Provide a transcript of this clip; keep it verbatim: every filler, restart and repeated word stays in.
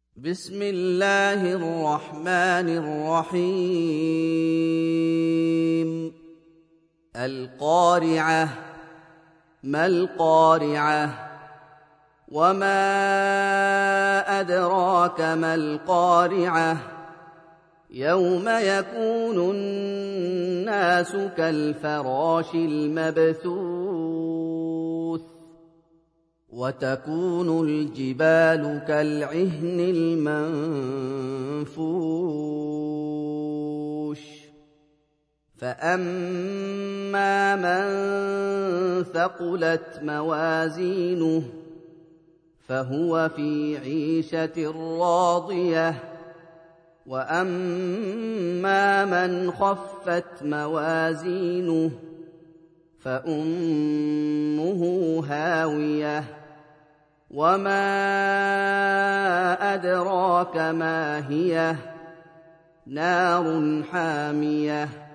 بسم الله الرحمن الرحيم القارعة ما القارعة وما أدراك ما القارعة يوم يكون الناس كالفراش المبثوث وتكون الجبال كالعهن المنفوش فأما من ثقلت موازينه فهو في عيشة راضية وأما من خفت موازينه فأمه هاوية وما أدراك ما هي نار حامية